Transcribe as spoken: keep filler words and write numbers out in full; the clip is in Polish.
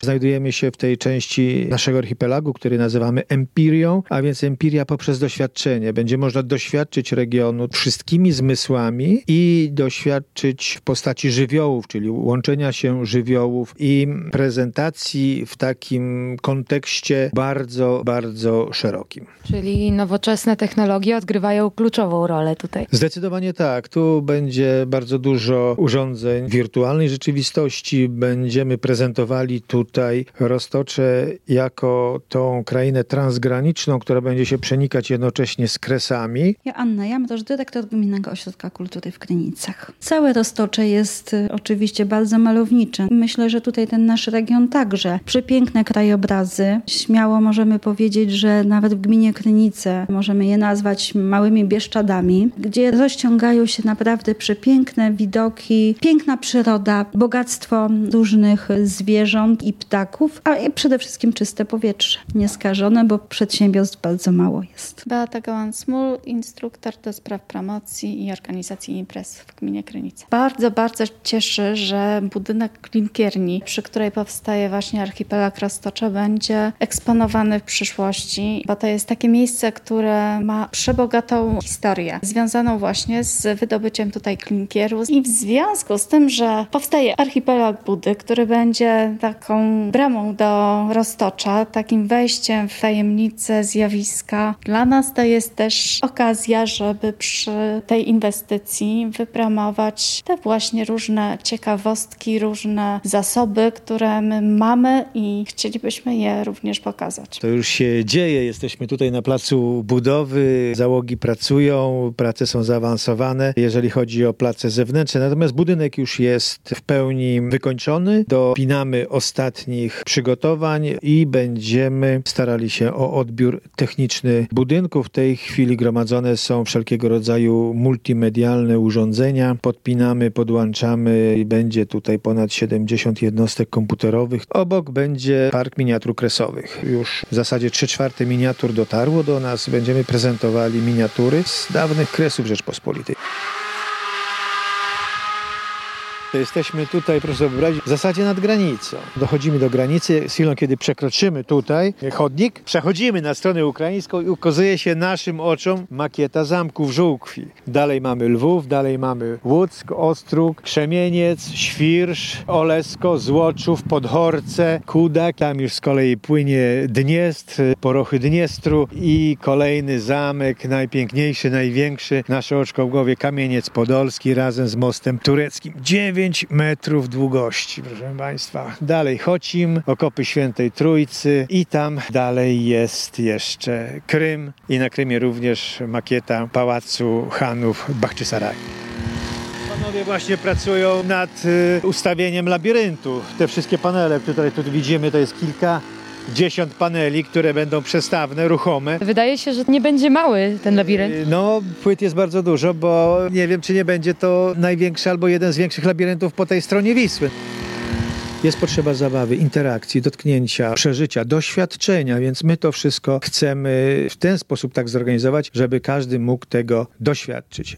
Znajdujemy się w tej części naszego archipelagu, który nazywamy Empirią, a więc Empiria poprzez doświadczenie. Będzie można doświadczyć regionu wszystkimi zmysłami i doświadczyć w postaci żywiołów, czyli łączenia się żywiołów i prezentacji w takim kontekście bardzo, bardzo szerokim. Czyli nowoczesne technologie odgrywają kluczową rolę tutaj. Zdecydowanie tak. Tu będzie bardzo dużo urządzeń wirtualnej rzeczywistości. Będziemy prezentowali tutaj Roztocze jako tą krainę transgraniczną, która będzie się przenikać jednocześnie z Kresami. Ja Anna Jamroż, dyrektor Gminnego Ośrodka Kultury w Krynicach. Całe Roztocze jest oczywiście bardzo malownicze. Myślę, że tutaj ten nasz region także. Przepiękne krajobrazy. Śmiało możemy powiedzieć, że nawet w gminie Krynice możemy je nazwać małymi Bieszczadami, gdzie rozciągają się naprawdę przepiękne widoki, piękna przyroda, bogactwo różnych zwierząt i ptaków, a przede wszystkim czyste powietrze. Nieskażone, bo przedsiębiorstw bardzo mało jest. Beata Gołan-Smul, instruktor do spraw promocji i organizacji imprez w gminie Krynice. Bardzo, bardzo cieszy, że budynek klinkierni, przy której powstaje właśnie archipelag Roztocze, będzie eksponowany w przyszłości, bo to jest takie miejsce, które ma przebogatą historię, związaną właśnie z wydobyciem tutaj klinkieru i w związku z tym, że powstaje archipelag Budy, który będzie taką bramą do Roztocza, takim wejściem w tajemnicę zjawiska. Dla nas to jest też okazja, żeby przy tej inwestycji wypromować te właśnie różne ciekawostki, różne zasoby, które my mamy i chcielibyśmy je również pokazać. To już się dzieje. Jesteśmy tutaj na placu budowy. Załogi pracują, prace są zaawansowane, jeżeli chodzi o place zewnętrzne. Natomiast budynek już jest w pełni wykończony. Dopinamy ostatnich przygotowań i będziemy starali się o odbiór techniczny budynku. W tej chwili gromadzone są wszelkiego rodzaju multimedialne urządzenia. Podpinamy, podłączamy i będzie tutaj ponad siedemdziesiąt jednostek komputerowych. Obok będzie park miniatur kresowych. Już w zasadzie trzy czwarte miniatur dotarło do nas. Będziemy prezentowali miniatury z dawnych Kresów Rzeczpospolitej. To jesteśmy tutaj, proszę sobie wyobrazić, w zasadzie nad granicą. Dochodzimy do granicy, z chwilą, kiedy przekroczymy tutaj chodnik, przechodzimy na stronę ukraińską i ukazuje się naszym oczom makieta zamku w Żółkwi. Dalej mamy Lwów, dalej mamy Łuck, Ostróg, Krzemieniec, Świrsz, Olesko, Złoczów, Podhorce, Kudak. Tam już z kolei płynie Dniestr, porochy Dniestru i kolejny zamek, najpiękniejszy, największy, nasze oczko w głowie, Kamieniec Podolski razem z mostem tureckim. dziewięć metrów długości, proszę Państwa. Dalej Chocim, okopy Świętej Trójcy i tam dalej jest jeszcze Krym i na Krymie również makieta Pałacu Hanów Bachczysaraj. Panowie właśnie pracują nad y, ustawieniem labiryntu. Te wszystkie panele, które tutaj widzimy, to jest kilka dziesiąt paneli, które będą przestawne, ruchome. Wydaje się, że nie będzie mały ten labirynt. No, płyt jest bardzo dużo, bo nie wiem, czy nie będzie to największy albo jeden z większych labiryntów po tej stronie Wisły. Jest potrzeba zabawy, interakcji, dotknięcia, przeżycia, doświadczenia, więc my to wszystko chcemy w ten sposób tak zorganizować, żeby każdy mógł tego doświadczyć.